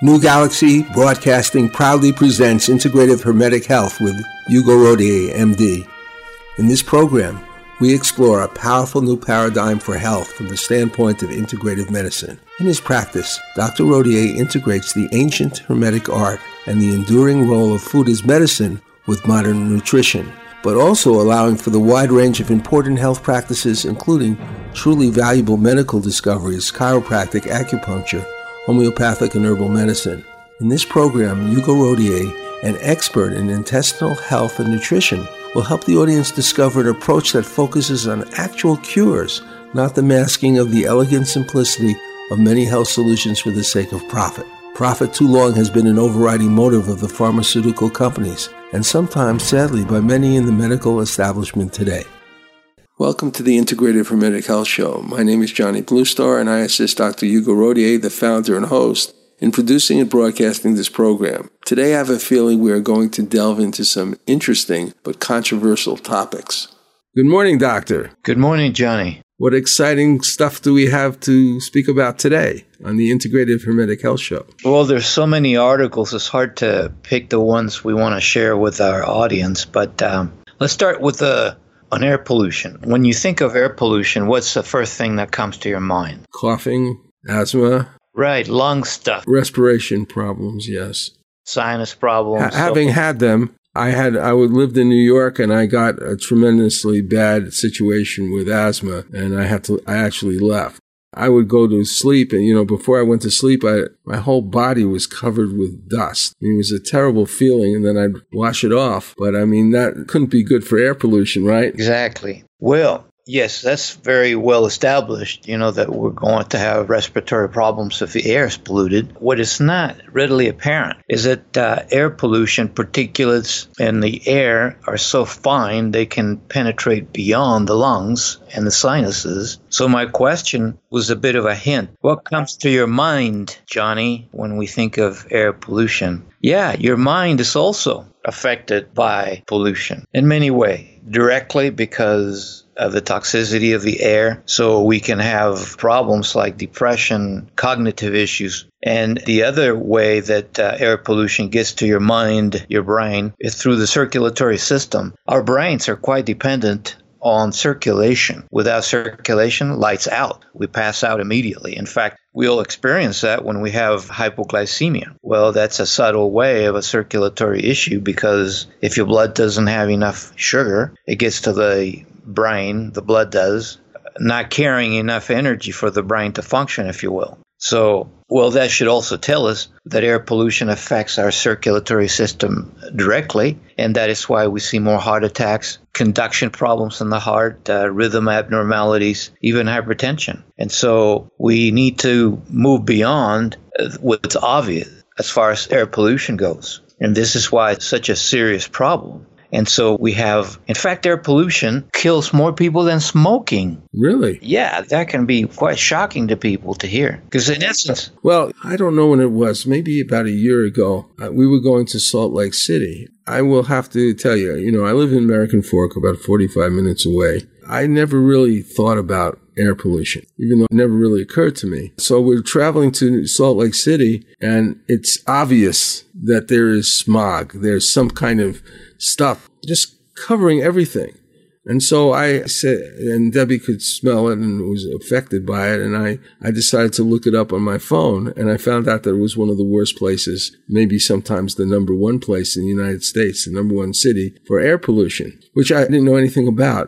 New Galaxy Broadcasting proudly presents Integrative Hermetic Health with Hugo Rodier, MD. In this program, we explore a powerful new paradigm for health from the standpoint of integrative medicine. In his practice, Dr. Rodier integrates the ancient Hermetic art and the enduring role of food as medicine with modern nutrition, but also allowing for the wide range of important health practices, including truly valuable medical discoveries, chiropractic, acupuncture, homeopathic, and herbal medicine. In this program, Hugo Rodier, an expert in intestinal health and nutrition, will help the audience discover an approach that focuses on actual cures, not the masking of the elegant simplicity of many health solutions for the sake of profit. Profit too long has been an overriding motive of the pharmaceutical companies, and sometimes, sadly, by many in the medical establishment today. Welcome to the Integrative Hermetic Health Show. My name is Johnny Bluestar, and I assist Dr. Hugo Rodier, the founder and host, in producing and broadcasting this program. Today I have a feeling we are going to delve into some interesting but controversial topics. Good morning, Doctor. Good morning, Johnny. What exciting stuff do we have to speak about today on the Integrative Hermetic Health Show? Well, there's so many articles, it's hard to pick the ones we want to share with our audience, but let's start with on air pollution. When you think of air pollution, what's the first thing that comes to your mind? Coughing, asthma. Right, lung stuff. Respiration problems, yes. Sinus problems. Having had them, I lived in New York, and I got a tremendously bad situation with asthma, and I actually left. I would go to sleep, and before I went to sleep, my whole body was covered with dust. It was a terrible feeling, and then I'd wash it off. But that couldn't be good for air pollution, right? Exactly. Well, yes, that's very well established, that we're going to have respiratory problems if the air is polluted. What is not readily apparent is that air pollution, particulates in the air are so fine they can penetrate beyond the lungs and the sinuses. So my question was a bit of a hint. What comes to your mind, Johnny, when we think of air pollution? Yeah, your mind is also affected by pollution in many ways. Directly because of the toxicity of the air, so we can have problems like depression, cognitive issues. And the other way that air pollution gets to your mind, your brain, is through the circulatory system. Our brains are quite dependent on circulation. Without circulation, lights out. We pass out immediately. In fact, we'll experience that when we have hypoglycemia. Well, that's a subtle way of a circulatory issue, because if your blood doesn't have enough sugar, it gets to the brain, the blood does, not carrying enough energy for the brain to function, if you will. So, that should also tell us that air pollution affects our circulatory system directly, and that is why we see more heart attacks, conduction problems in the heart, rhythm abnormalities, even hypertension. And so we need to move beyond what's obvious as far as air pollution goes. And this is why it's such a serious problem. And so we have, in fact, air pollution kills more people than smoking. Really? Yeah, that can be quite shocking to people to hear. Because in essence... Well, I don't know when it was, maybe about a year ago, we were going to Salt Lake City. I will have to tell you, I live in American Fork, about 45 minutes away. I never really thought about air pollution, even though it never really occurred to me. So we're traveling to Salt Lake City, and it's obvious that there is smog. There's some kind of stuff just covering everything. And so I said, and Debbie could smell it and was affected by it, and I decided to look it up on my phone, and I found out that it was one of the worst places, maybe sometimes the number one place in the United States, the number one city for air pollution, which I didn't know anything about.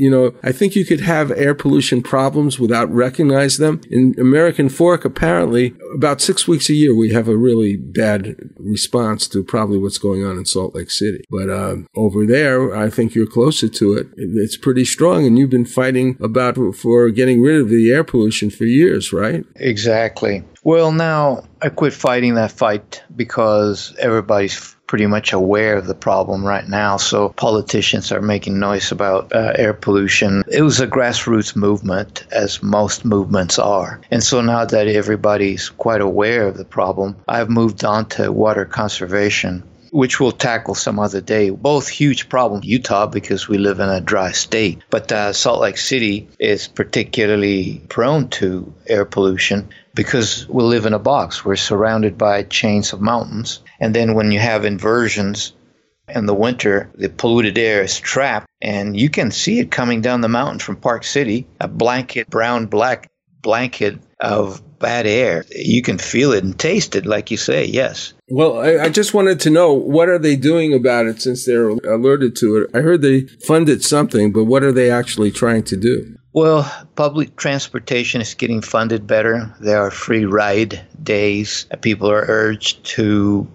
I think you could have air pollution problems without recognizing them. In American Fork, apparently, about 6 weeks a year, we have a really bad response to probably what's going on in Salt Lake City. But over there, I think you're closer to it. It's pretty strong, and you've been fighting for getting rid of the air pollution for years, right? Exactly. Well, now I quit fighting that fight because everybody's pretty much aware of the problem right now. So politicians are making noise about air pollution. It was a grassroots movement, as most movements are. And so now that everybody's quite aware of the problem, I've moved on to water conservation. which we'll tackle some other day. Both huge problems in Utah because we live in a dry state. But Salt Lake City is particularly prone to air pollution because we live in a box. We're surrounded by chains of mountains. And then when you have inversions in the winter, the polluted air is trapped, and you can see it coming down the mountain from Park City, a blanket, brown-black blanket of bad air. You can feel it and taste it, like you say, yes. Well, I just wanted to know, what are they doing about it since they're alerted to it? I heard they funded something, but what are they actually trying to do? Well, public transportation is getting funded better. There are free ride days. People are urged to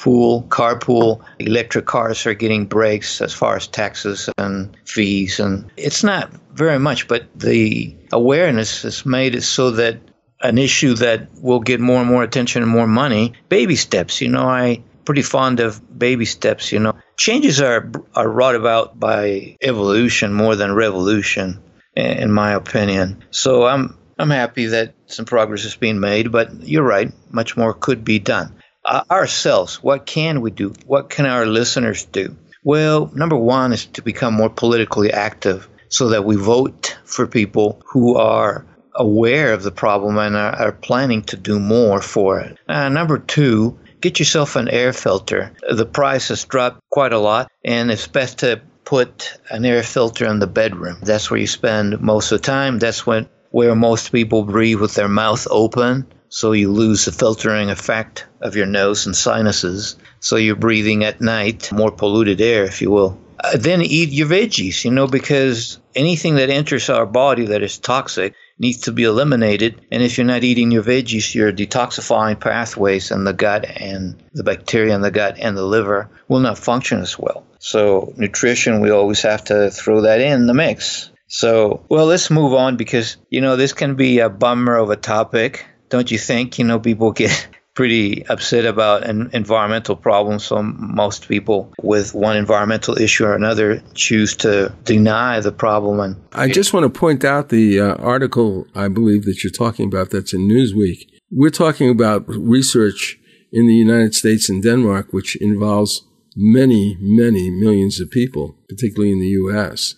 carpool. Electric cars are getting breaks as far as taxes and fees. And it's not very much, but the awareness has made it so that an issue that will get more and more attention and more money, baby steps. I'm pretty fond of baby steps. Changes are brought about by evolution more than revolution, in my opinion. So I'm happy that some progress is being made, but you're right, much more could be done. Ourselves, what can we do? What can our listeners do? Well, number one is to become more politically active so that we vote for people who are aware of the problem and are planning to do more for it. Number two, get yourself an air filter. The price has dropped quite a lot, and it's best to put an air filter in the bedroom. That's where you spend most of the time. That's where most people breathe with their mouth open. So you lose the filtering effect of your nose and sinuses. So you're breathing at night more polluted air, if you will. Then eat your veggies, because anything that enters our body that is toxic needs to be eliminated. And if you're not eating your veggies, your detoxifying pathways in the gut and the bacteria in the gut and the liver will not function as well. So nutrition, we always have to throw that in the mix. So, well, let's move on because, this can be a bummer of a topic. Don't you think? People get pretty upset about environmental problems. So most people with one environmental issue or another choose to deny the problem. And I just want to point out the article, I believe, that you're talking about that's in Newsweek. We're talking about research in the United States and Denmark, which involves many, many millions of people, particularly in the U.S.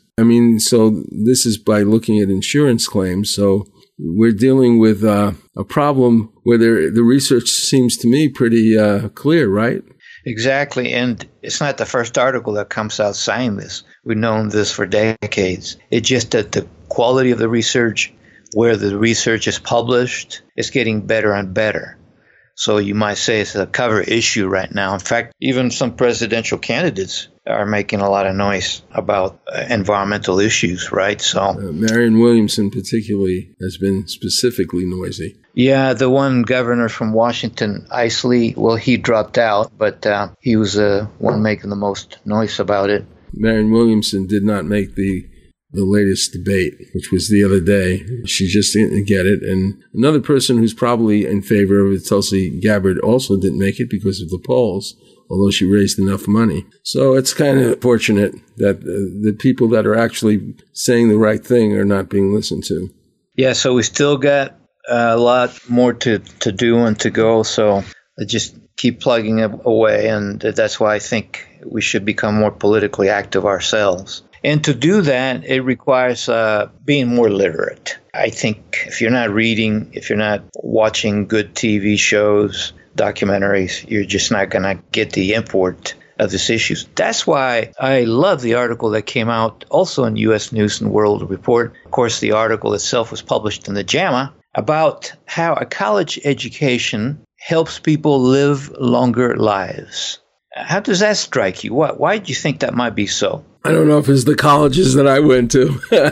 So this is by looking at insurance claims. So we're dealing with a problem where the research seems to me pretty clear, right? Exactly. And it's not the first article that comes out saying this. We've known this for decades. It's just that the quality of the research, where the research is published, is getting better and better. So you might say it's a cover issue right now. In fact, even some presidential candidates are making a lot of noise about environmental issues, right? So Marianne Williamson particularly has been specifically noisy. Yeah, the one governor from Washington, Isley, well, he dropped out, but he was the one making the most noise about it. Marianne Williamson did not make the latest debate, which was the other day. She just didn't get it. And another person who's probably in favor of it, Tulsi Gabbard, also didn't make it because of the polls, although she raised enough money. So it's kind of fortunate that the people that are actually saying the right thing are not being listened to. Yeah, so we still got a lot more to do and to go. So just keep plugging it away. And that's why I think we should become more politically active ourselves. And to do that, it requires being more literate. I think if you're not reading, if you're not watching good TV shows, documentaries, you're just not going to get the import of these issues. That's why I love the article that came out also in U.S. News and World Report. Of course, the article itself was published in the JAMA about how a college education helps people live longer lives. How does that strike you? Why do you think that might be so? I don't know if it's the colleges that I went to,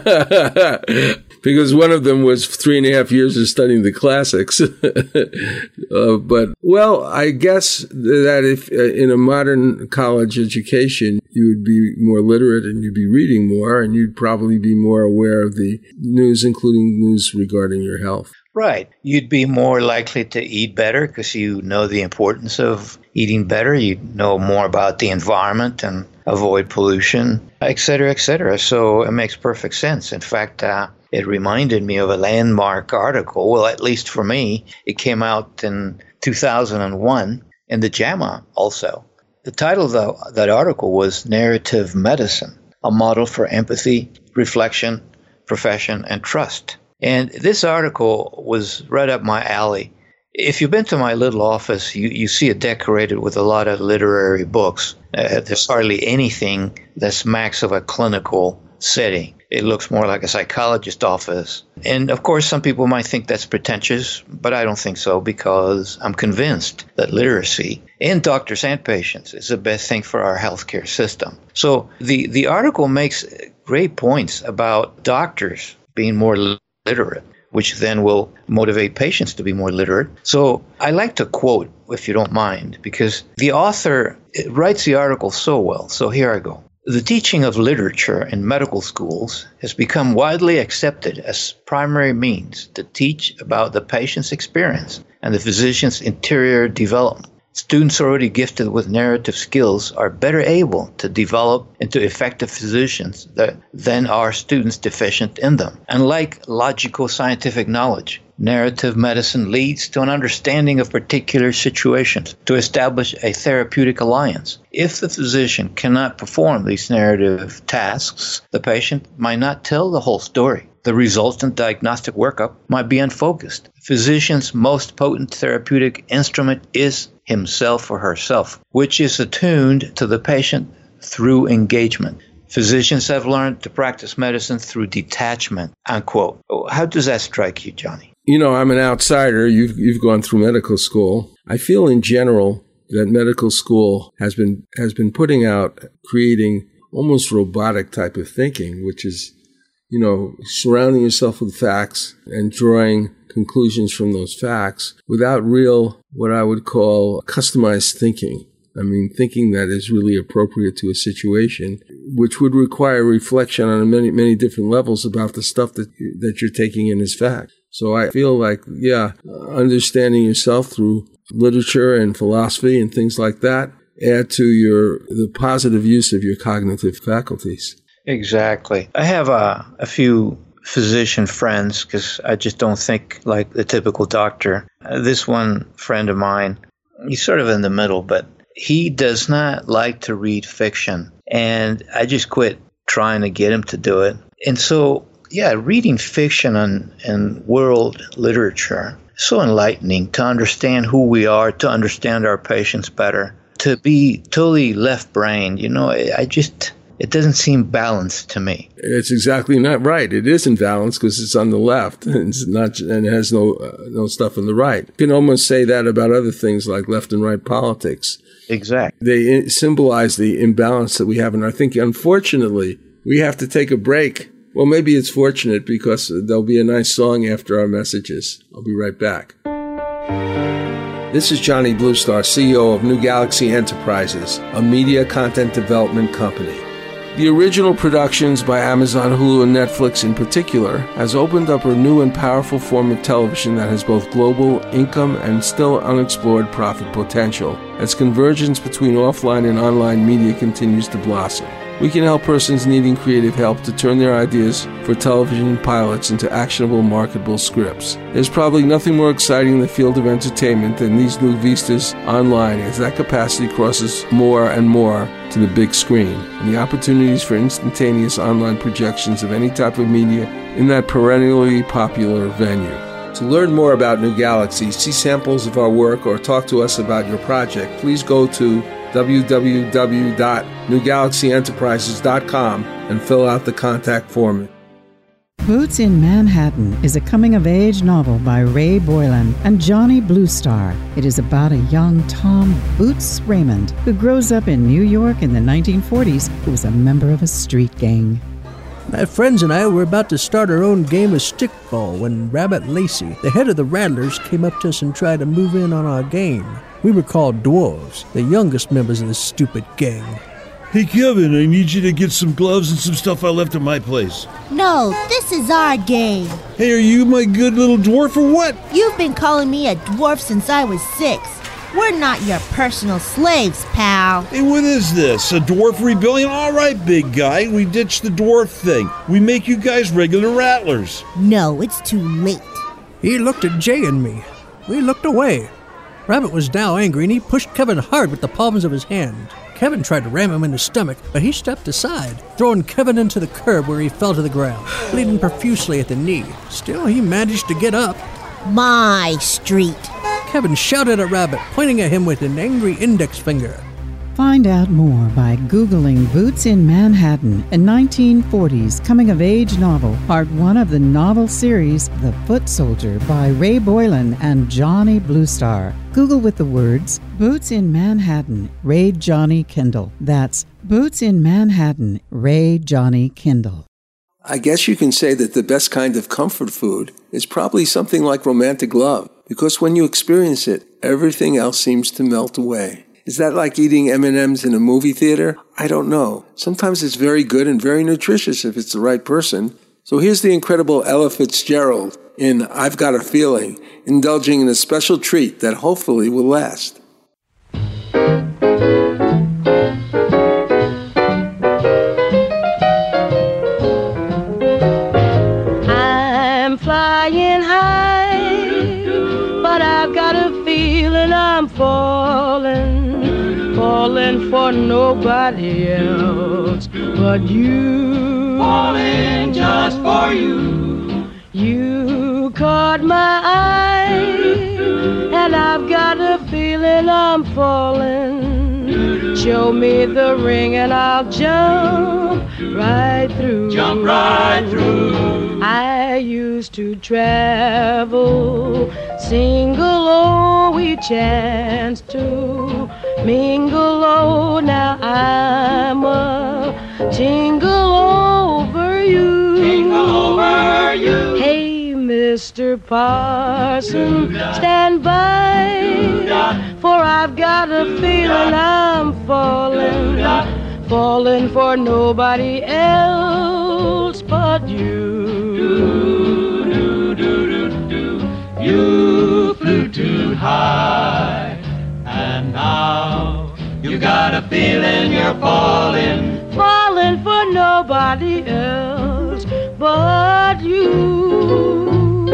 because one of them was 3.5 years of studying the classics. But, well, I guess that if in a modern college education, you would be more literate and you'd be reading more, and you'd probably be more aware of the news, including news regarding your health. Right. You'd be more likely to eat better because you know the importance of eating better. You know more about the environment and avoid pollution, et cetera, et cetera. So it makes perfect sense. In fact, it reminded me of a landmark article. Well, at least for me, it came out in 2001 in the JAMA also. The title of that article was Narrative Medicine, a model for empathy, reflection, profession, and trust. And this article was right up my alley. If you've been to my little office, you see it decorated with a lot of literary books. There's hardly anything that smacks of a clinical setting. It looks more like a psychologist's office. And of course, some people might think that's pretentious, but I don't think so, because I'm convinced that literacy in doctors and patients is the best thing for our healthcare system. So the article makes great points about doctors being more literate, which then will motivate patients to be more literate. So I like to quote, if you don't mind, because the author writes the article so well. So here I go. The teaching of literature in medical schools has become widely accepted as primary means to teach about the patient's experience and the physician's interior development. Students already gifted with narrative skills are better able to develop into effective physicians than are students deficient in them. And like logical scientific knowledge, narrative medicine leads to an understanding of particular situations to establish a therapeutic alliance. If the physician cannot perform these narrative tasks, the patient might not tell the whole story. The resultant diagnostic workup might be unfocused. The physician's most potent therapeutic instrument is himself or herself, which is attuned to the patient through engagement. Physicians have learned to practice medicine through detachment, unquote. How does that strike you, Johnny? You know, I'm an outsider. You've gone through medical school. I feel in general that medical school has been putting out, creating almost robotic type of thinking, which is, you know, surrounding yourself with facts and drawing conclusions from those facts without real, what I would call customized thinking. I mean, thinking that is really appropriate to a situation, which would require reflection on many, many different levels about the stuff that you're taking in as fact. So I feel like, understanding yourself through literature and philosophy and things like that add to the positive use of your cognitive faculties. Exactly. I have a few physician friends because I just don't think like the typical doctor. This one friend of mine, he's sort of in the middle, but he does not like to read fiction. And I just quit trying to get him to do it. And so, reading fiction and world literature is so enlightening to understand who we are, to understand our patients better, to be totally left-brained. You know, it doesn't seem balanced to me. It's exactly not right. It isn't balanced because it's on the left and it has no stuff on the right. You can almost say that about other things like left and right politics. Exactly. They symbolize the imbalance that we have in our thinking. Unfortunately, we have to take a break. Well, maybe it's fortunate because there'll be a nice song after our messages. I'll be right back. This is Johnny Bluestar, CEO of New Galaxy Enterprises, a media content development company. The original productions by Amazon, Hulu, and Netflix in particular has opened up a new and powerful form of television that has both global income and still unexplored profit potential as convergence between offline and online media continues to blossom. We can help persons needing creative help to turn their ideas for television pilots into actionable, marketable scripts. There's probably nothing more exciting in the field of entertainment than these new vistas online as that capacity crosses more and more to the big screen, and the opportunities for instantaneous online projections of any type of media in that perennially popular venue. To learn more about New Galaxy, see samples of our work, or talk to us about your project, please go to www.newgalaxyenterprises.com and fill out the contact form. Boots in Manhattan is a coming-of-age novel by Ray Boylan and Johnny Bluestar. It is about a young Tom Boots Raymond who grows up in New York in the 1940s who was a member of a street gang. My friends and I were about to start our own game of stickball when Rabbit Lacey, the head of the Rattlers, came up to us and tried to move in on our game. We were called dwarves, the youngest members of this stupid gang. Hey, Kevin, I need you to get some gloves and some stuff I left at my place. No, this is our game. Hey, are you my good little dwarf or what? You've been calling me a dwarf since I was 6. We're not your personal slaves, pal. Hey, what is this? A dwarf rebellion? All right, big guy, we ditched the dwarf thing. We make you guys regular rattlers. No, it's too late. He looked at Jay and me. We looked away. Rabbit was now angry, and he pushed Kevin hard with the palms of his hand. Kevin tried to ram him in the stomach, but he stepped aside, throwing Kevin into the curb where he fell to the ground, bleeding profusely at the knee. Still, he managed to get up. My street. Kevin shouted at Rabbit, pointing at him with an angry index finger. Find out more by Googling Boots in Manhattan, a 1940s coming-of-age novel, part 1 of the novel series The Foot Soldier by Ray Boylan and Johnny Bluestar. Google with the words Boots in Manhattan, Ray Johnny Kindle. That's Boots in Manhattan, Ray Johnny Kindle. I guess you can say that the best kind of comfort food is probably something like romantic love, because when you experience it, everything else seems to melt away. Is that like eating M&Ms in a movie theater? I don't know. Sometimes it's very good and very nutritious if it's the right person. So here's the incredible Ella Fitzgerald in I've Got a Feeling, indulging in a special treat that hopefully will last. I'm flying high, but I've got a feeling I'm falling for nobody else but you. Falling just for you. You caught my eye, and I've got a feeling I'm falling. Show me the ring and I'll jump right through. Jump right through. I used to travel single, oh, we chanced to mingle, oh, now I'm a tingle over you. Tingle over you. Hey, Mr. Parson, stand by, for I've got a feeling I'm falling for nobody else but you. You flew too high, and now you got a feeling you're falling for nobody else but you.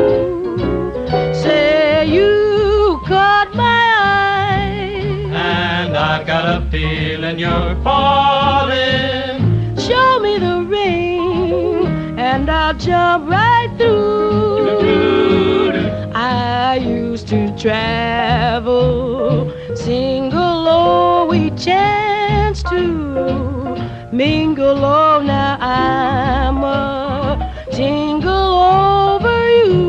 Say you caught my eye, and I've got a feeling you're falling. Show me the ring, and I'll jump right through. I used to travel single, oh, we chanced to mingle, oh, now I'm a tingle over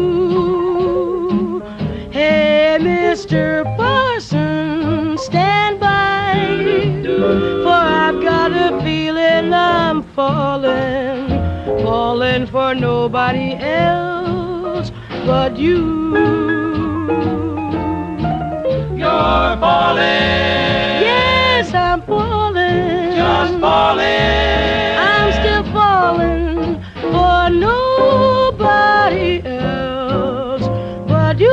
you. Hey, Mr. Parson, stand by, for I've got a feeling I'm falling for nobody else but you. You're falling. Yes, I'm falling. Just falling. I'm still falling for nobody else but you.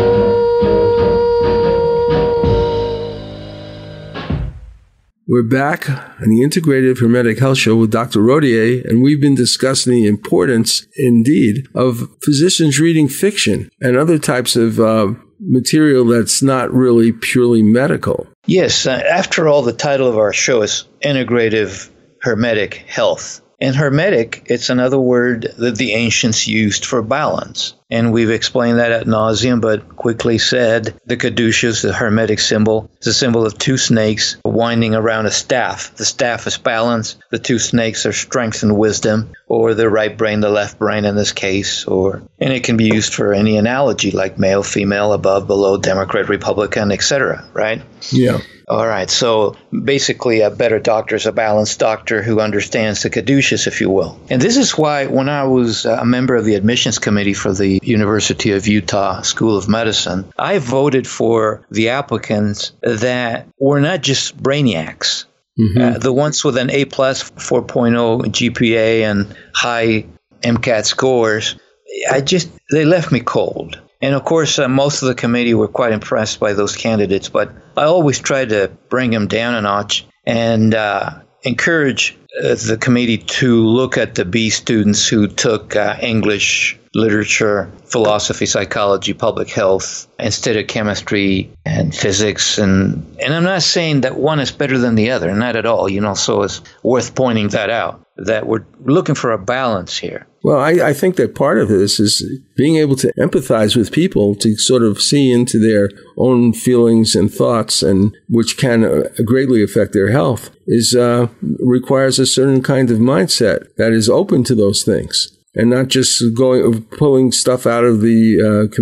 We're back on the Integrative Hermetic Health Show with Dr. Rodier, and we've been discussing the importance, indeed, of physicians reading fiction and other types of material that's not really purely medical. Yes, after all, the title of our show is Integrative Hermetic Health. And hermetic, it's another word that the ancients used for balance. And we've explained that ad nauseum, but quickly said, the caduceus, the hermetic symbol, is a symbol of two snakes winding around a staff. The staff is balance. The two snakes are strength and wisdom, or the right brain, the left brain in this case. And it can be used for any analogy, like male, female, above, below, Democrat, Republican, etc., right? Yeah. All right, so basically a better doctor is a balanced doctor who understands the caduceus, if you will. And this is why when I was a member of the admissions committee for the University of Utah School of Medicine, I voted for the applicants that were not just brainiacs, the ones with an A+, 4.0 GPA and high MCAT scores. They left me cold. And of course, most of the committee were quite impressed by those candidates, but I always tried to bring them down a notch and encourage the committee to look at the B students who took English literature, philosophy, psychology, public health, instead of chemistry and physics. And I'm not saying that one is better than the other, not at all, so it's worth pointing that out, that we're looking for a balance here. Well, I think that part of this is being able to empathize with people to sort of see into their own feelings and thoughts, and which can greatly affect their health, requires a certain kind of mindset that is open to those things and not just pulling stuff out of the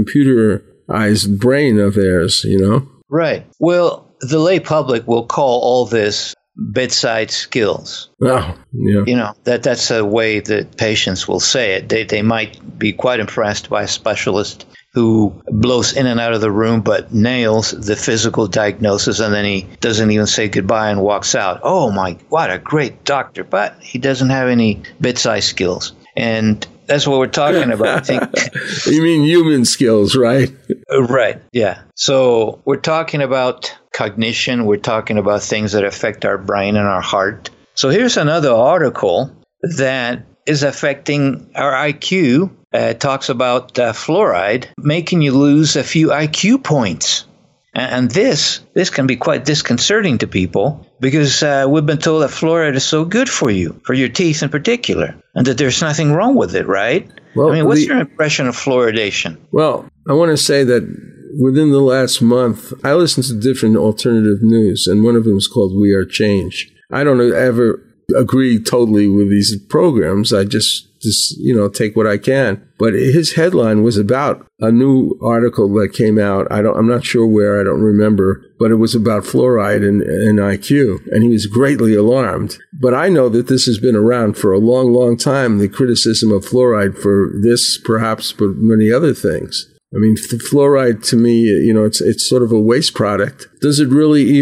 computerized brain of theirs, Right. Well, the lay public will call all this bedside skills. Oh, yeah. That's a way that patients will say it. They might be quite impressed by a specialist who blows in and out of the room but nails the physical diagnosis, and then he doesn't even say goodbye and walks out. Oh my, what a great doctor, but he doesn't have any bedside skills. And that's what we're talking about, I think. You mean human skills, right? Right, yeah. So we're talking about cognition. We're talking about things that affect our brain and our heart. So here's another article that is affecting our IQ. It talks about fluoride making you lose a few IQ points. And this can be quite disconcerting to people because we've been told that fluoride is so good for you, for your teeth in particular, and that there's nothing wrong with it, right? Well, what's your impression of fluoridation? Well, I want to say that within the last month, I listened to different alternative news, and one of them is called We Are Change. I don't ever agree totally with these programs. I just take what I can. But his headline was about a new article that came out. I'm not sure where, I don't remember, but it was about fluoride and IQ, and he was greatly alarmed. But I know that this has been around for a long, long time, the criticism of fluoride for this, perhaps, but many other things. I mean, fluoride to me, it's sort of a waste product. Does it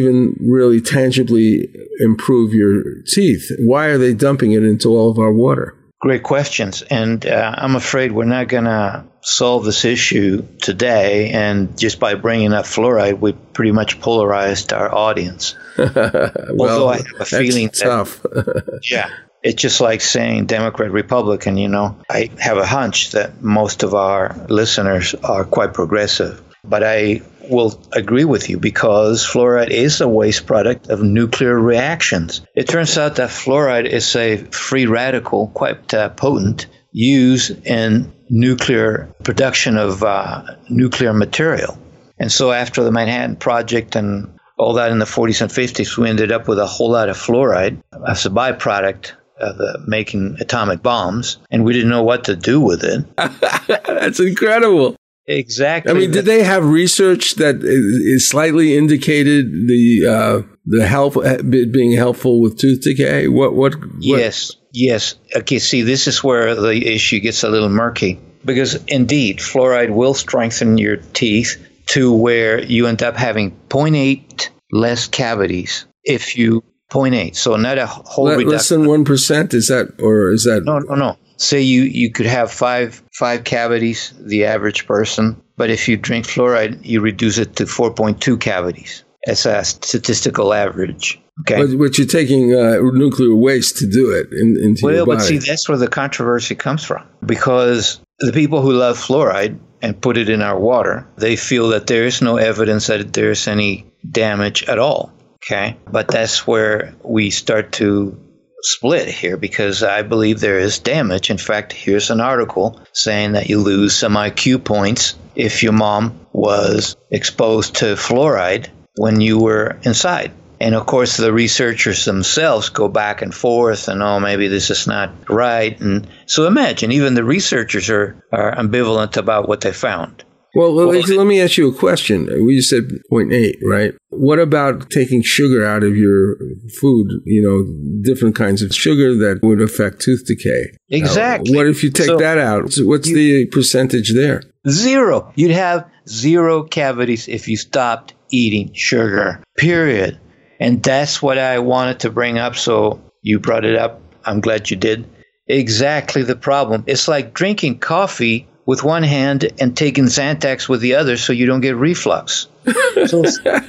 really tangibly improve your teeth? Why are they dumping it into all of our water? Great questions. And I'm afraid we're not going to solve this issue today. And just by bringing up fluoride, we pretty much polarized our audience. Although I have a feeling that's tough. Yeah. It's just like saying Democrat, Republican, I have a hunch that most of our listeners are quite progressive. But I will agree with you because fluoride is a waste product of nuclear reactions. It turns out that fluoride is a free radical, quite potent, used in nuclear production of nuclear material. And so after the Manhattan Project and all that in the 40s and 50s, we ended up with a whole lot of fluoride as a byproduct of making atomic bombs, and we didn't know what to do with it. That's incredible. Exactly. I mean, did they have research that is slightly indicated the help being helpful with tooth decay? What? Yes. Okay. See, this is where the issue gets a little murky because indeed, fluoride will strengthen your teeth to where you end up having 0.8 less cavities if you 0.8. So not a whole reduction. Less than 1%? Is that? No. Say you could have five cavities, the average person, but if you drink fluoride, you reduce it to 4.2 cavities as a statistical average. Okay, but you're taking nuclear waste to do it into your body. But see, that's where the controversy comes from, because the people who love fluoride and put it in our water, they feel that there is no evidence that there's any damage at all. Okay, but that's where we start to split here, because I believe there is damage. In fact, here's an article saying that you lose some IQ points if your mom was exposed to fluoride when you were inside. And of course, the researchers themselves go back and forth and, maybe this is not right. And so imagine, even the researchers are ambivalent about what they found. Well, let me ask you a question. You said 0.8, right? What about taking sugar out of your food, different kinds of sugar that would affect tooth decay? Exactly. What if you take that out? So what's the percentage there? 0. You'd have 0 cavities if you stopped eating sugar, period. And that's what I wanted to bring up. So you brought it up. I'm glad you did. Exactly the problem. It's like drinking coffee with one hand and taking Xanax with the other so you don't get reflux. So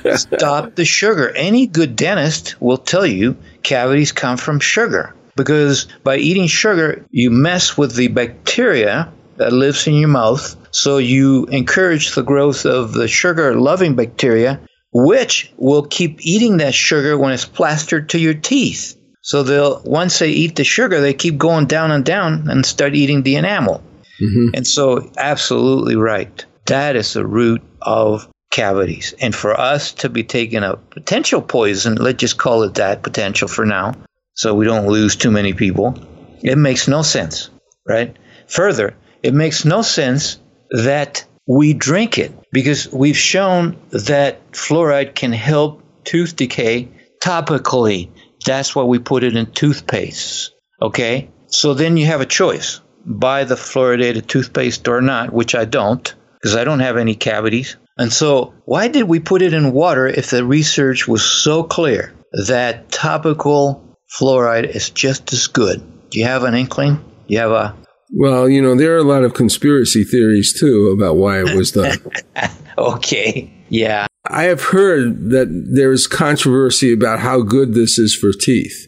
stop the sugar. Any good dentist will tell you cavities come from sugar, because by eating sugar, you mess with the bacteria that lives in your mouth. So you encourage the growth of the sugar-loving bacteria, which will keep eating that sugar when it's plastered to your teeth. So once they eat the sugar, they keep going down and down and start eating the enamel. Mm-hmm. And so, absolutely right. That is the root of cavities. And for us to be taking a potential poison, let's just call it that, potential for now, so we don't lose too many people, it makes no sense, right? Further, it makes no sense that we drink it, because we've shown that fluoride can help tooth decay topically. That's why we put it in toothpaste, okay? So then you have a choice. Buy the fluoridated toothpaste or not, which I don't, because I don't have any cavities. And so why did we put it in water if the research was so clear that topical fluoride is just as good? Do you have an inkling? You have a... Well, there are a lot of conspiracy theories, too, about why it was done. Okay, yeah. I have heard that there's controversy about how good this is for teeth.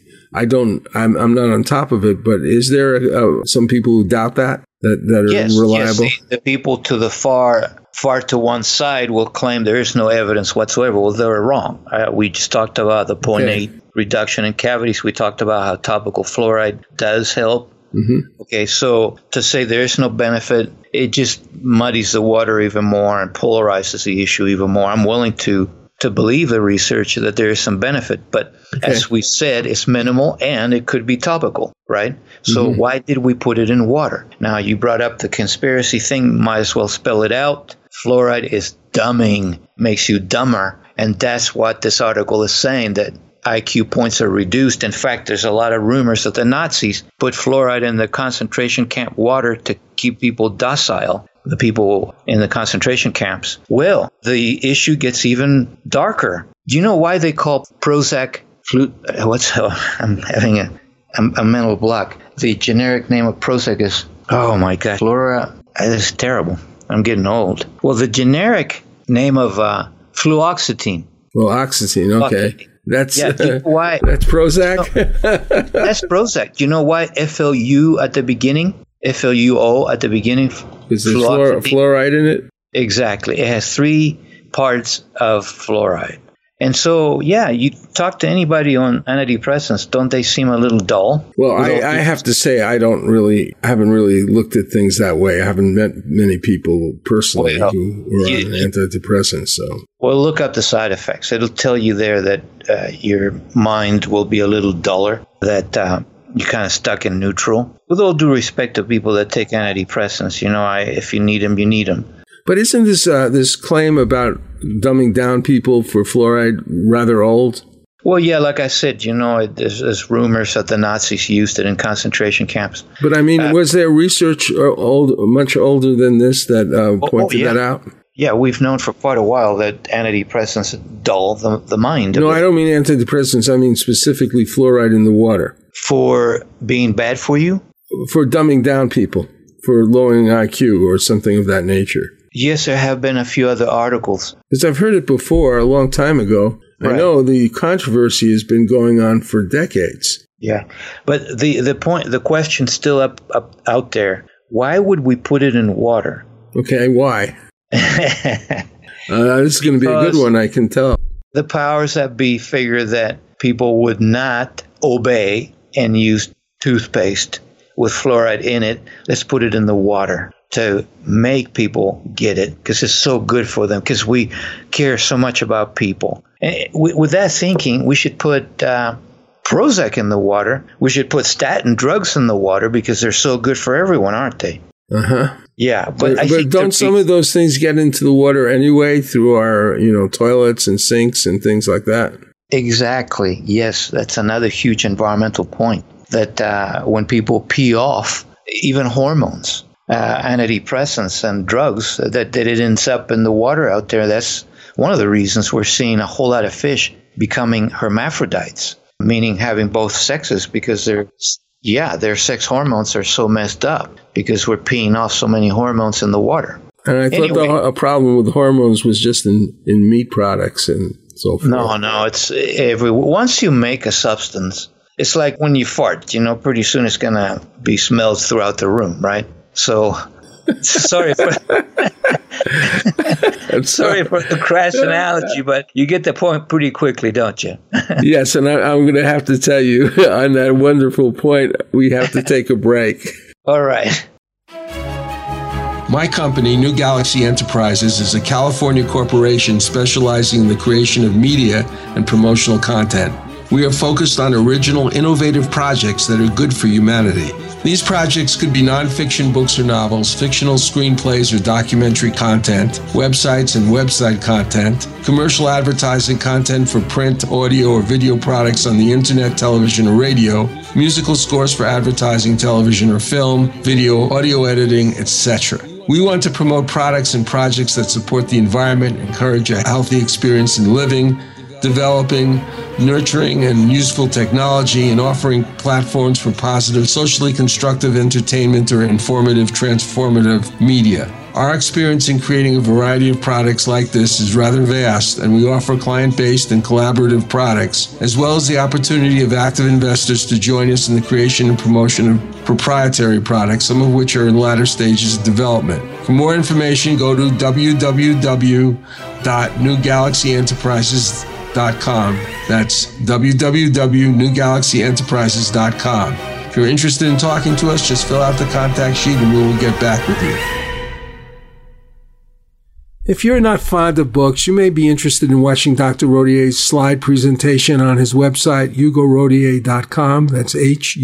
I'm not on top of it, but is there some people who doubt that are reliable? Yes, the people to the far to one side will claim there is no evidence whatsoever. Well, they're wrong. We just talked about the 0.8 reduction in cavities. We talked about how topical fluoride does help. Mm-hmm. Okay, so to say there is no benefit, it just muddies the water even more and polarizes the issue even more. I'm willing to believe the research that there is some benefit, but as we said, it's minimal and it could be topical, right? So why did we put it in water? Now, you brought up the conspiracy thing, might as well spell it out. Fluoride is dumbing, makes you dumber, and that's what this article is saying, that IQ points are reduced. In fact, there's a lot of rumors that the Nazis put fluoride in the concentration camp water to keep people docile, the people in the concentration camps. Well, the issue gets even darker. Do you know why they call Prozac I'm having a mental block. The generic name of Prozac is, oh my God, it's terrible. I'm getting old. Well, the generic name of fluoxetine. Fluoxetine, okay. That's why? That's Prozac? That's Prozac. Do you know why FLU at the beginning? FLUO at the beginning? Is there fluoride in it? Exactly. It has 3 parts of fluoride. And so, you talk to anybody on antidepressants, don't they seem a little dull? Well, I have to say, I haven't really looked at things that way. I haven't met many people personally who are on antidepressants. So, well, look up the side effects. It'll tell you there that your mind will be a little duller, that you're kind of stuck in neutral. With all due respect to people that take antidepressants, if you need them, you need them. But isn't this claim about dumbing down people for fluoride rather old? Well, yeah, like I said, there's rumors that the Nazis used it in concentration camps. But I mean, was there research much older than this that pointed that out? Yeah, we've known for quite a while that antidepressants dull the mind. No, I don't mean antidepressants. I mean specifically fluoride in the water. For being bad for you? For dumbing down people, for lowering IQ or something of that nature. Yes, there have been a few other articles. Because I've heard it before, a long time ago. Right. I know the controversy has been going on for decades. Yeah, but the question's still out there. Why would we put it in water? Okay, why? This is going to be a good one, I can tell. The powers that be figure that people would not obey and use toothpaste with fluoride in it. Let's put it in the water to make people get it, because it's so good for them, because we care so much about people. And with that thinking, we should put Prozac in the water. We should put statin drugs in the water, because they're so good for everyone, aren't they? Uh-huh. Yeah, but don't some of those things get into the water anyway through our, toilets and sinks and things like that? Exactly. Yes, that's another huge environmental point, that when people pee off, even hormones, antidepressants and drugs, that it ends up in the water out there. That's one of the reasons we're seeing a whole lot of fish becoming hermaphrodites, meaning having both sexes, because their sex hormones are so messed up because we're peeing off so many hormones in the water. And I thought a problem with hormones was just in meat products and so forth. No, it's once you make a substance, it's like when you fart, pretty soon it's going to be smelled throughout the room, right? So Sorry for the crass analogy, but you get the point pretty quickly, don't you? Yes, and I'm going to have to tell you, on that wonderful point, we have to take a break. All right. My company, New Galaxy Enterprises, is a California corporation specializing in the creation of media and promotional content. We are focused on original, innovative projects that are good for humanity. These projects could be nonfiction books or novels, fictional screenplays or documentary content, websites and website content, commercial advertising content for print, audio, or video products on the internet, television, or radio, musical scores for advertising, television or film, video, audio editing, etc. We want to promote products and projects that support the environment, encourage a healthy experience in living, developing, nurturing, and useful technology, and offering platforms for positive, socially constructive entertainment or informative, transformative media. Our experience in creating a variety of products like this is rather vast, and we offer client-based and collaborative products, as well as the opportunity of active investors to join us in the creation and promotion of proprietary products, some of which are in latter stages of development. For more information, go to www.newgalaxyenterprises.com. That's www.newgalaxyenterprises.com. If you're interested in talking to us, just fill out the contact sheet and we will get back with you. If you're not fond of books, you may be interested in watching Dr. Rodier's slide presentation on his website, HugoRodier.com. That's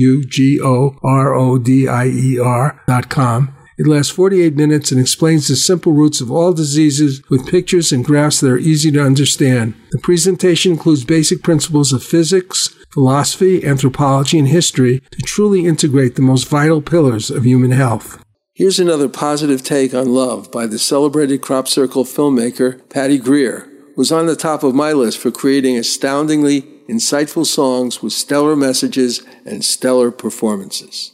HugoRodier.com. It lasts 48 minutes and explains the simple roots of all diseases with pictures and graphs that are easy to understand. The presentation includes basic principles of physics, philosophy, anthropology, and history to truly integrate the most vital pillars of human health. Here's another positive take on love by the celebrated Crop Circle filmmaker Patty Greer, who's on the top of my list for creating astoundingly insightful songs with stellar messages and stellar performances.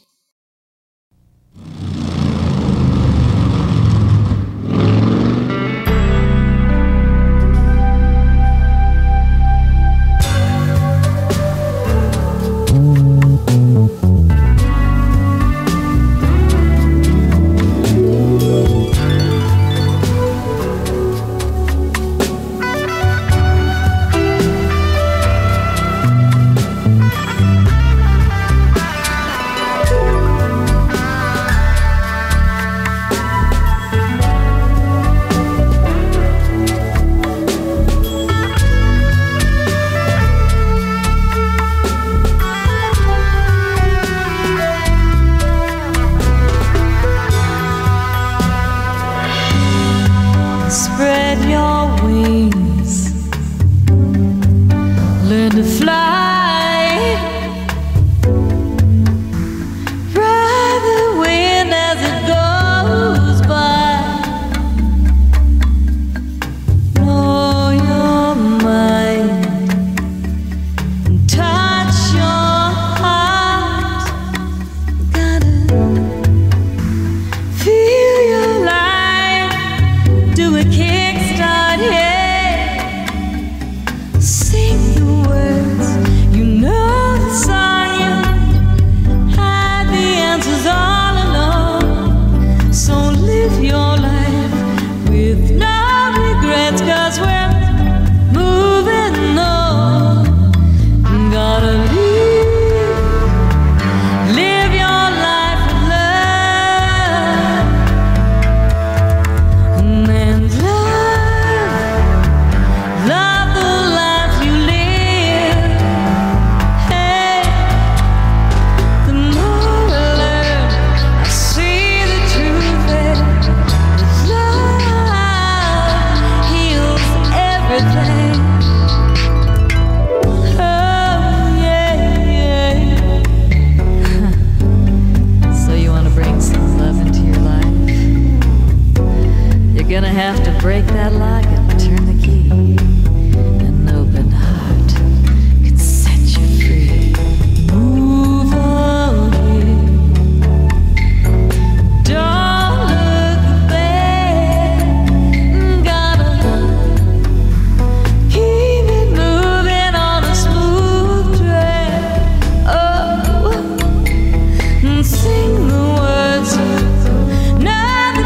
Sing the words, now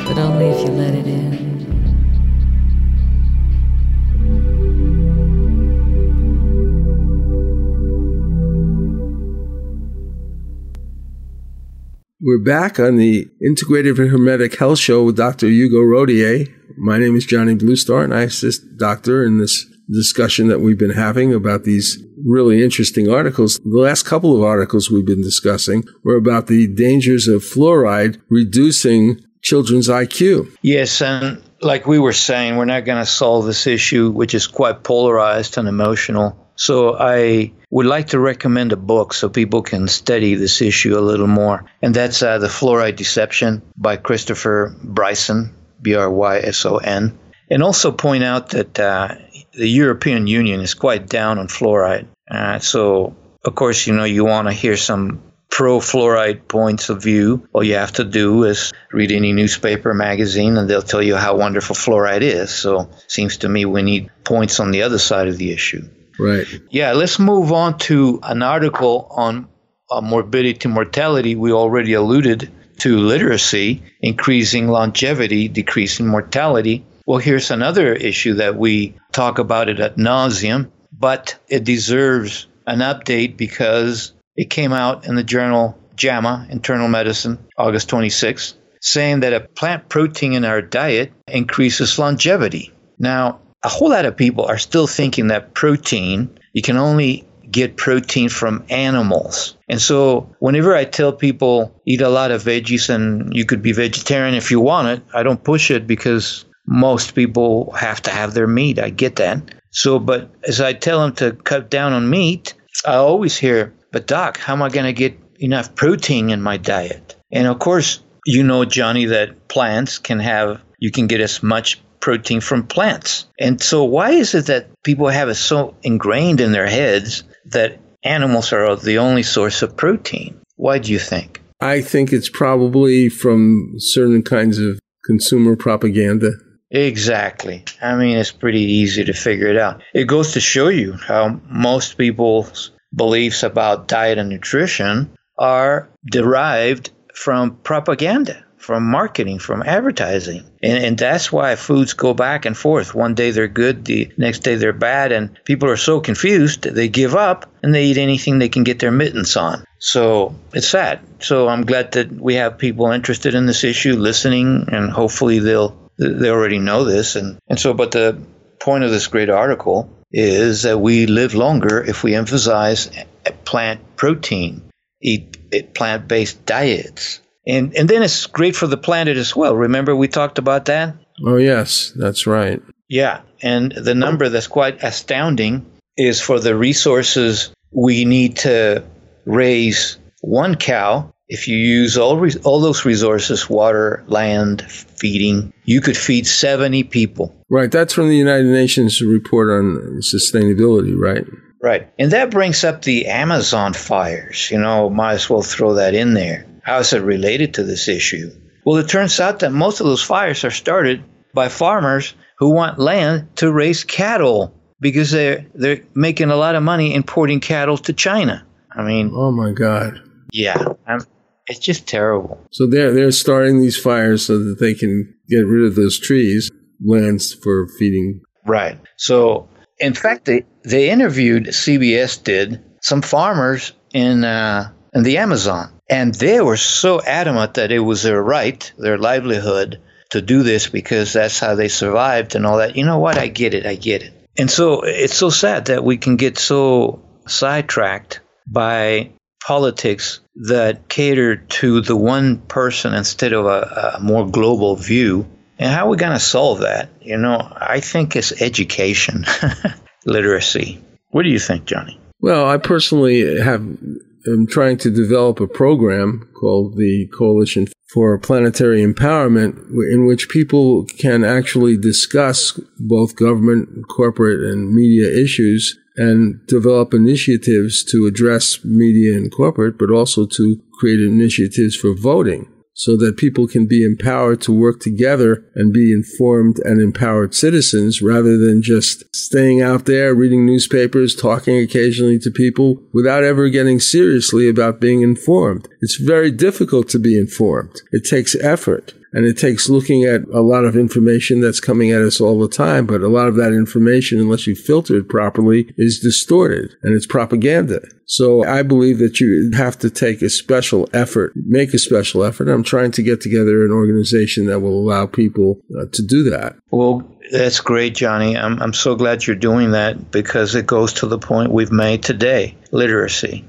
but only if you let it in. We're back on the Integrative and Hermetic Health Show with Dr. Hugo Rodier. My name is Johnny Bluestar, and I assist Doctor in this discussion that we've been having about these really interesting articles. The last couple of articles we've been discussing were about the dangers of fluoride reducing children's IQ. Yes, and like we were saying, we're not going to solve this issue, which is quite polarized and emotional. So I would like to recommend a book so people can study this issue a little more. And that's The Fluoride Deception by Christopher Bryson, Bryson. And also point out that the European Union is quite down on fluoride. So, of course, you want to hear some pro-fluoride points of view. All you have to do is read any newspaper, magazine, and they'll tell you how wonderful fluoride is. So it seems to me we need points on the other side of the issue. Right. Yeah, let's move on to an article on morbidity and mortality. We already alluded to literacy, increasing longevity, decreasing mortality. Well, here's another issue that we talk about it ad nauseum, but it deserves an update because it came out in the journal JAMA, Internal Medicine, August 26, saying that a plant protein in our diet increases longevity. Now, a whole lot of people are still thinking that protein, you can only get protein from animals. And so whenever I tell people eat a lot of veggies and you could be vegetarian if you want it, I don't push it because most people have to have their meat. I get that. So, but as I tell them to cut down on meat, I always hear, but doc, how am I going to get enough protein in my diet? And of course, Johnny, that plants you can get as much protein from plants. And so why is it that people have it so ingrained in their heads that animals are the only source of protein? Why do you think? I think it's probably from certain kinds of consumer propaganda. Exactly. I mean, it's pretty easy to figure it out. It goes to show you how most people's beliefs about diet and nutrition are derived from propaganda, from marketing, from advertising. And that's why foods go back and forth. One day they're good, the next day they're bad, and people are so confused they give up and they eat anything they can get their mittens on. So it's sad. So I'm glad that we have people interested in this issue listening, and hopefully they already know this. But the point of this great article is that we live longer if we emphasize plant protein, eat plant-based diets. And then it's great for the planet as well. Remember we talked about that? Oh, yes, that's right. Yeah, and the number that's quite astounding is for the resources we need to raise one cow. If you use all those resources, water, land, feeding, you could feed 70 people. Right, that's from the United Nations report on sustainability, right? Right, and that brings up the Amazon fires. Might as well throw that in there. How is it related to this issue? Well, it turns out that most of those fires are started by farmers who want land to raise cattle because they're making a lot of money importing cattle to China. I mean, oh my God. Yeah, it's just terrible. So they're starting these fires so that they can get rid of those trees, lands for feeding. Right. So, in fact, they interviewed, CBS did, some farmers in the Amazon. And they were so adamant that it was their right, their livelihood, to do this because that's how they survived and all that. You know what? I get it. And so it's so sad that we can get so sidetracked by politics that cater to the one person instead of a more global view. And how are we going to solve that? I think it's education, literacy. What do you think, Johnny? Well, I personally am trying to develop a program called the Coalition for Planetary Empowerment, in which people can actually discuss both government, corporate, and media issues and develop initiatives to address media and corporate, but also to create initiatives for voting so that people can be empowered to work together and be informed and empowered citizens rather than just staying out there, reading newspapers, talking occasionally to people without ever getting seriously about being informed. It's very difficult to be informed. It takes effort. And it takes looking at a lot of information that's coming at us all the time, but a lot of that information, unless you filter it properly, is distorted, and it's propaganda. So I believe that you have to take a special effort, make a special effort. I'm trying to get together an organization that will allow people to do that. Well, that's great, Johnny. I'm so glad you're doing that, because it goes to the point we've made today, literacy.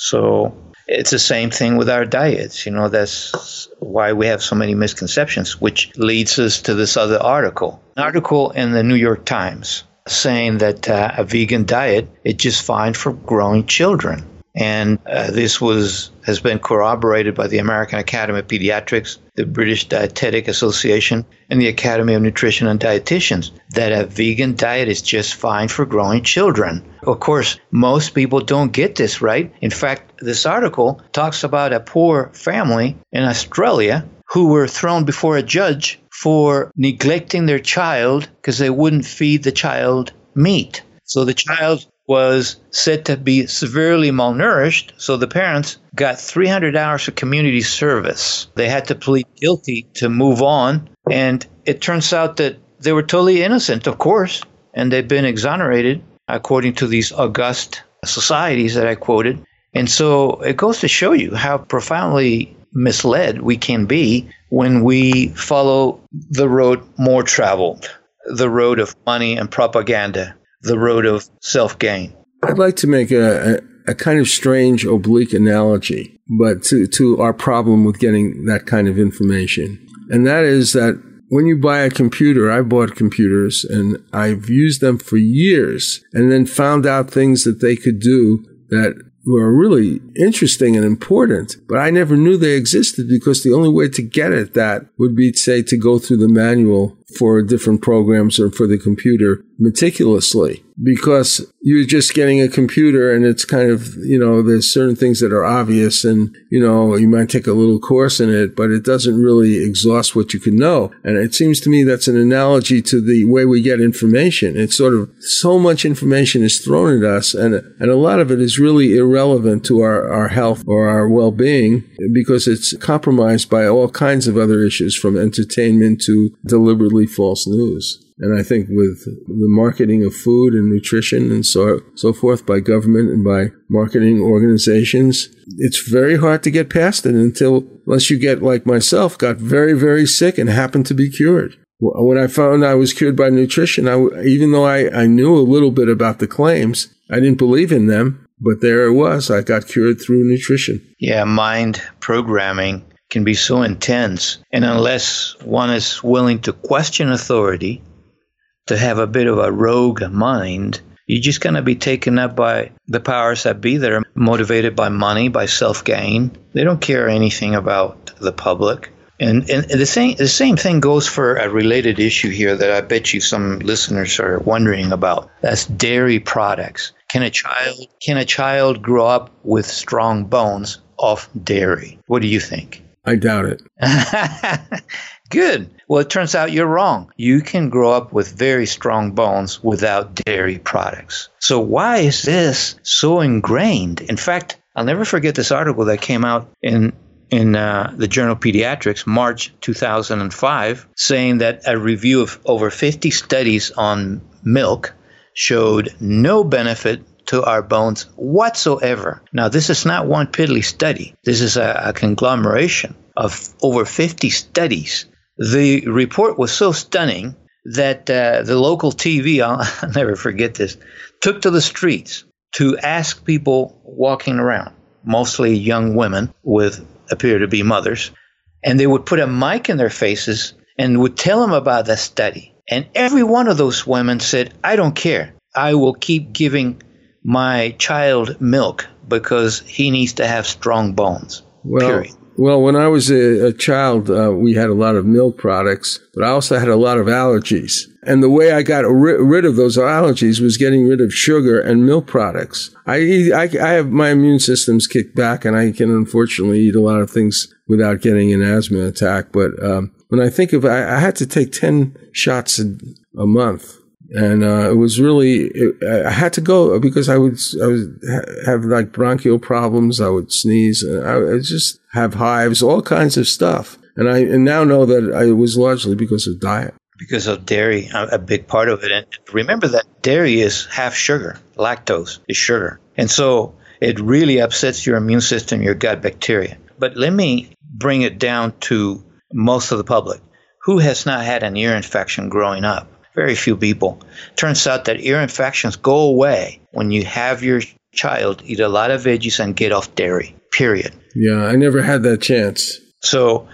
So it's the same thing with our diets. That's why we have so many misconceptions, which leads us to this other article. An article in the New York Times saying that a vegan diet is just fine for growing children. And this has been corroborated by the American Academy of Pediatrics, the British Dietetic Association, and the Academy of Nutrition and Dietitians, that a vegan diet is just fine for growing children. Of course, most people don't get this, right? In fact, this article talks about a poor family in Australia who were thrown before a judge for neglecting their child because they wouldn't feed the child meat. So the child was said to be severely malnourished, so the parents got 300 hours of community service. They had to plead guilty to move on, and it turns out that they were totally innocent, of course, and they've been exonerated according to these august societies that I quoted. And so it goes to show you how profoundly misled we can be when we follow the road more traveled, the road of money and propaganda, the road of self-gain. I'd like to make a kind of strange, oblique analogy, but to our problem with getting that kind of information. And that is that when you buy a computer, I bought computers and I've used them for years and then found out things that they could do that were really interesting and important, but I never knew they existed because the only way to get at that would be, say, to go through the manual for different programs or for the computer meticulously, because you're just getting a computer and it's kind of, there's certain things that are obvious and, you might take a little course in it, but it doesn't really exhaust what you can know. And it seems to me that's an analogy to the way we get information. It's sort of so much information is thrown at us and a lot of it is really irrelevant to our health or our well-being because it's compromised by all kinds of other issues from entertainment to deliberately false news. And I think with the marketing of food and nutrition and so forth by government and by marketing organizations, it's very hard to get past it unless you get, like myself, got very, very sick and happened to be cured. When I found I was cured by nutrition, even though I knew a little bit about the claims, I didn't believe in them, but there it was. I got cured through nutrition. Yeah, mind programming can be so intense. And unless one is willing to question authority, to have a bit of a rogue mind, you're just going to be taken up by the powers that be that are motivated by money, by self-gain. They don't care anything about the public. And the same thing goes for a related issue here that I bet you some listeners are wondering about. That's dairy products. Can a child grow up with strong bones off dairy? What do you think? I doubt it. Good. Well, it turns out you're wrong. You can grow up with very strong bones without dairy products. So why is this so ingrained? In fact, I'll never forget this article that came out in the Journal Pediatrics, March 2005, saying that a review of over 50 studies on milk showed no benefit to our bones whatsoever. Now, this is not one piddly study. This is a conglomeration of over 50 studies. The report was so stunning that the local TV, I'll never forget this, took to the streets to ask people walking around, mostly young women with appear to be mothers, and they would put a mic in their faces and would tell them about the study. And every one of those women said, I don't care. I will keep giving my child milk because he needs to have strong bones, period. Well, when I was a child, we had a lot of milk products, but I also had a lot of allergies. And the way I got rid of those allergies was getting rid of sugar and milk products. I have my immune system's kicked back, and I can unfortunately eat a lot of things without getting an asthma attack. But when I think of it, I had to take 10 shots a month. And it was really, I had to go because I would have like bronchial problems. I would sneeze. I would just have hives, all kinds of stuff. And I now know that it was largely because of diet. Because of dairy, a big part of it. And remember that dairy is half sugar. Lactose is sugar. And so it really upsets your immune system, your gut bacteria. But let me bring it down to most of the public. Who has not had an ear infection growing up? Very few people. Turns out that ear infections go away when you have your child eat a lot of veggies and get off dairy, period. Yeah, I never had that chance. So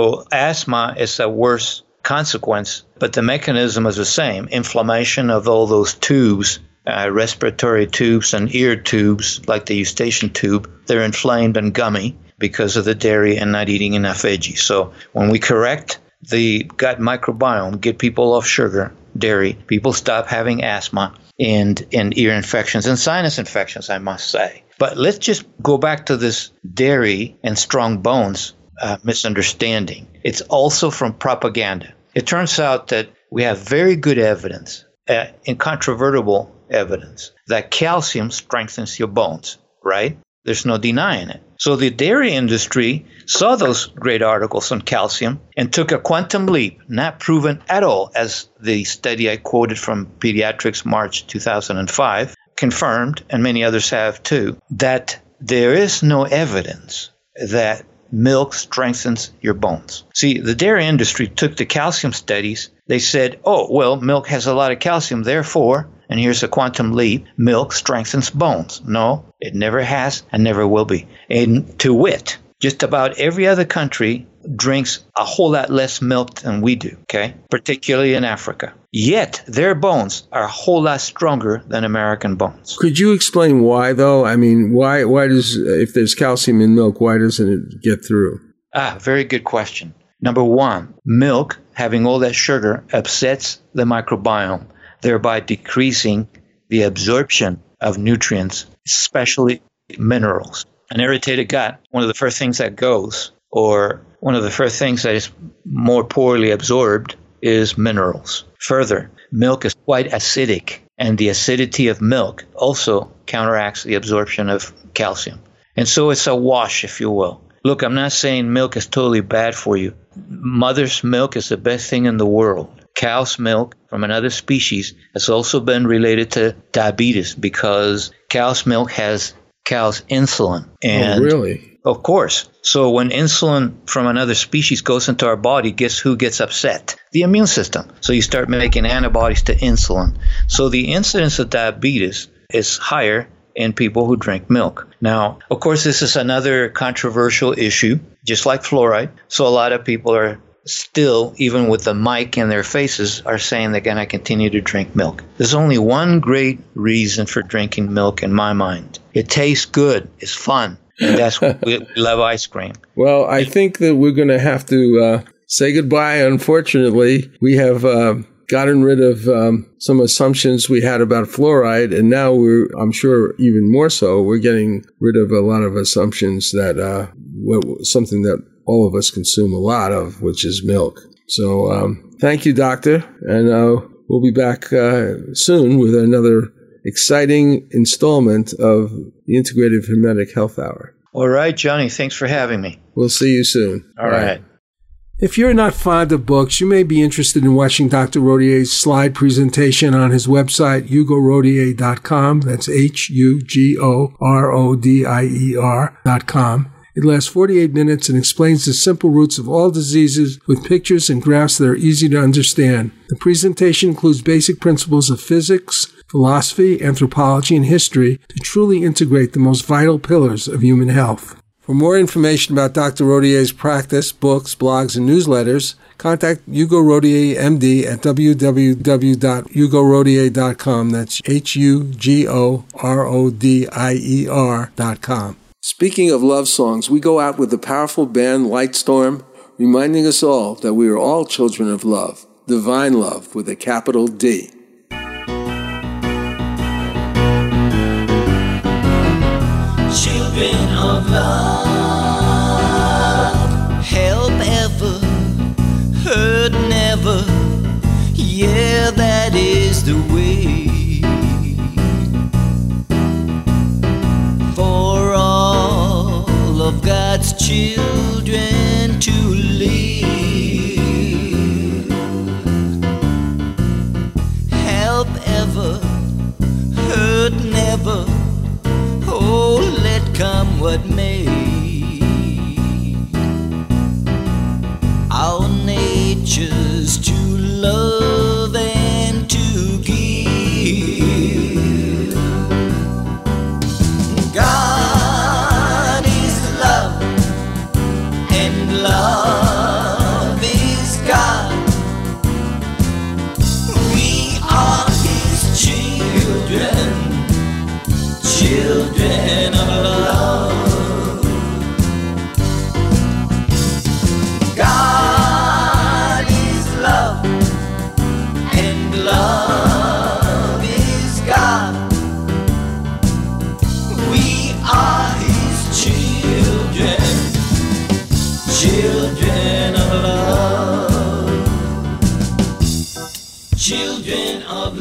asthma is a worse consequence, but the mechanism is the same. Inflammation of all those tubes, respiratory tubes and ear tubes, like the eustachian tube, they're inflamed and gummy because of the dairy and not eating enough veggies. So when we correct the gut microbiome, get people off sugar, dairy, people stop having asthma and ear infections and sinus infections, I must say. But let's just go back to this dairy and strong bones misunderstanding. It's also from propaganda. It turns out that we have very good evidence, incontrovertible evidence, that calcium strengthens your bones, right? There's no denying it. So the dairy industry saw those great articles on calcium and took a quantum leap, not proven at all, as the study I quoted from Pediatrics March 2005 confirmed, and many others have too, that there is no evidence that milk strengthens your bones. See, the dairy industry took the calcium studies. They said, oh, well, milk has a lot of calcium, therefore, and here's a quantum leap, milk strengthens bones. No, it never has and never will be. And to wit, just about every other country drinks a whole lot less milk than we do, okay? Particularly in Africa. Yet their bones are a whole lot stronger than American bones. Could you explain why, though? I mean, why does, if there's calcium in milk, why doesn't it get through? Very good question. Number one, milk, having all that sugar, upsets the microbiome, thereby decreasing the absorption of nutrients, especially minerals. An irritated gut, one of the first things that goes, or one of the first things that is more poorly absorbed, is minerals. Further, milk is quite acidic, and the acidity of milk also counteracts the absorption of calcium. And so it's a wash, if you will. Look, I'm not saying milk is totally bad for you. Mother's milk is the best thing in the world. Cow's milk from another species has also been related to diabetes because cow's milk has cow's insulin. And really? Of course. So when insulin from another species goes into our body, guess who gets upset? The immune system. So you start making antibodies to insulin. So the incidence of diabetes is higher in people who drink milk. Now, of course, this is another controversial issue, just like fluoride. So a lot of people are still, even with the mic in their faces, are saying they're going to continue to drink milk. There's only one great reason for drinking milk in my mind. It tastes good. It's fun. And that's why we love ice cream. Well, I think that we're going to have to say goodbye. Unfortunately, we have gotten rid of some assumptions we had about fluoride, and now I'm sure even more so, we're getting rid of a lot of assumptions that something that all of us consume a lot of, which is milk. So thank you, Doctor, and we'll be back soon with another exciting installment of the Integrative Hermetic Health Hour. All right, Johnny, thanks for having me. We'll see you soon. All right. If you're not fond of books, you may be interested in watching Dr. Rodier's slide presentation on his website, HugoRodier.com. That's HugoRodier.com. It lasts 48 minutes and explains the simple roots of all diseases with pictures and graphs that are easy to understand. The presentation includes basic principles of physics, philosophy, anthropology, and history to truly integrate the most vital pillars of human health. For more information about Dr. Rodier's practice, books, blogs, and newsletters, contact Hugo Rodier, MD, at www.HugoRodier.com. That's HugoRodier.com. Speaking of love songs, we go out with the powerful band Lightstorm, reminding us all that we are all children of love, divine love with a capital D. Children of love, help ever, hurt never, yeah, that is the way. For all of God's children to live. Help ever, hurt never, oh, let come what may. Our nature's to love and to give. God is love, and love is God. We are His children, children of love. God is love, and love is God. We are His children, children of love, children of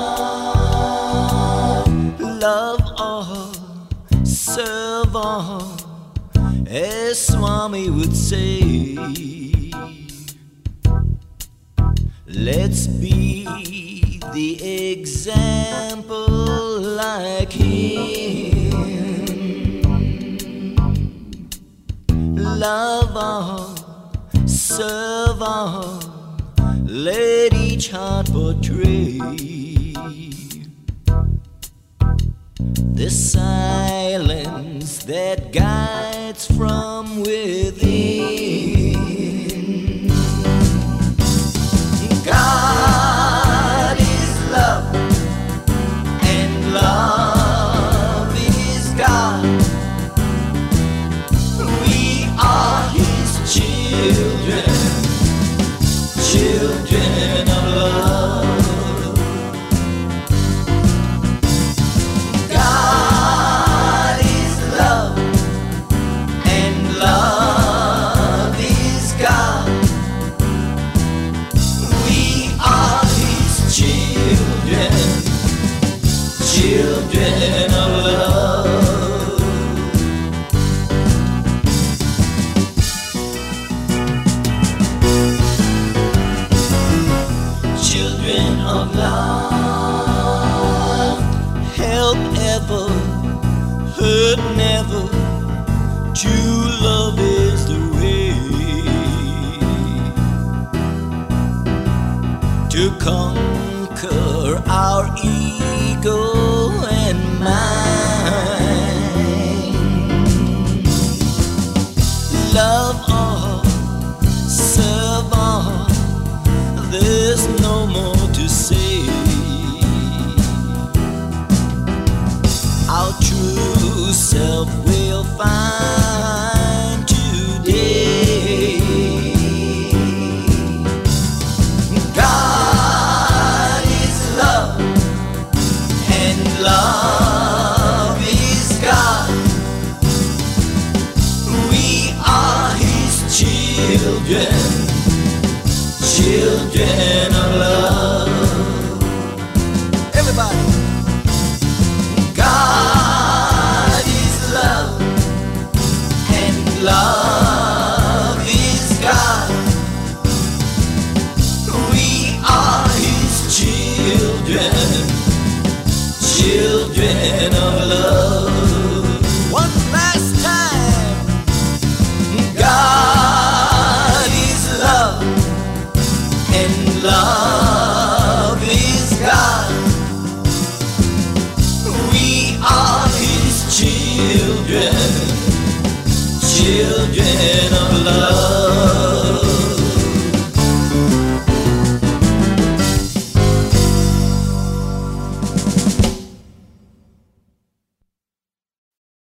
love. Love all, serve all, as Swami would say. Let's be the example like him. Love all, serve all, let each heart portray the silence that guides from within. God is love, and love is God. We are His children, children of love. God is love, and love is God. We are His children, children of love. Children of love. Help ever, hurt never. True love is the way to conquer our ego and mind. Love all, serve all, there's no more to say. Our true self will find today. God is love, and love is God. We are His children, children of love. Everybody. God is love, and love is God. We are His children, children of love. One last time. God is love, and love is God. We are His children, children of love.